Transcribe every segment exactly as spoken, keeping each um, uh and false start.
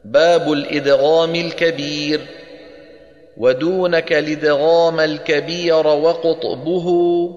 باب الإدغام الكبير. ودونك الإدغام الكبير وقطبه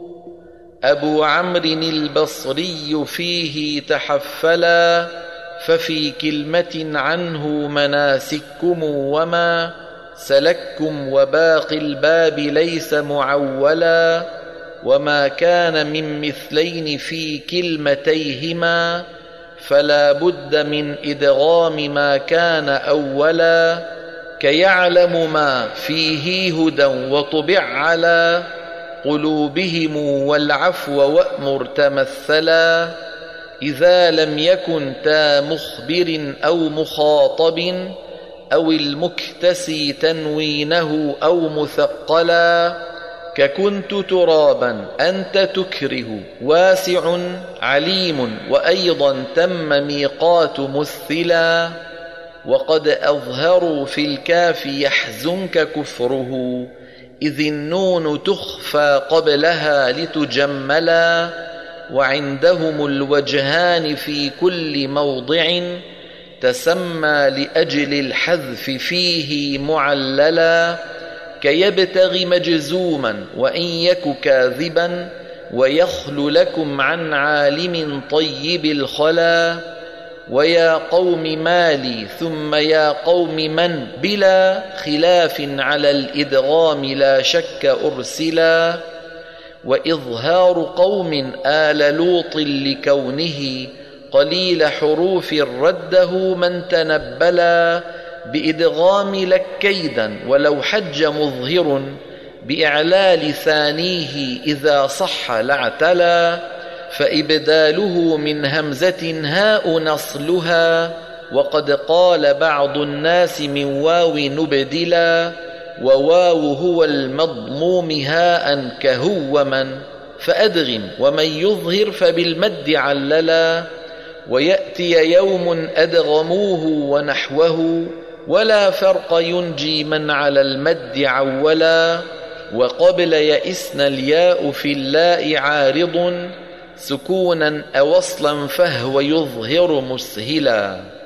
أبو عمرو البصري فيه تحفلا، ففي كلمة عنه مناسككم وما سلككم وباقي الباب ليس معولا، وما كان من مثلين في كلمتيهما فلا بد من إدغام ما كان أولا، كيعلم ما فيه هدى وطبع على قلوبهم والعفو وأمر تمثلا، إذا لم يكن تا مخبر أو مخاطب أو المكتسي تنوينه أو مثقلا، ككنت ترابا أنت تكره واسع عليم، وأيضا تم ميقات مثلا، وقد أظهروا في الكاف يحزنك كفره، إذ النون تخفى قبلها لتجملا، وعندهم الوجهان في كل موضع تسمى لأجل الحذف فيه معللا، كيبتغي مجزوما وإن يك كاذبا ويخل لكم عن عالم طيب الخلا، ويا قوم مالي ثم يا قوم من بلا خلاف على الإدغام لا شك أرسلا، وإظهار قوم آل لوط لكونه قليل حروف رده من تنبلا، بإدغام لك كيدا ولو حج مظهر بإعلال ثانيه إذا صح لاعتلا، فإبداله من همزة هاء نصلها، وقد قال بعض الناس من واو نبدلا، وواو هو المضموم هاء كهو من، فأدغم ومن يظهر فبالمد عللا، ويأتي يوم أدغموه ونحوه ولا فرق ينجي من على المد عولا، وقبل يئسن الياء في اللاء عارض سكونا أوصلا فهو يظهر مسهلا.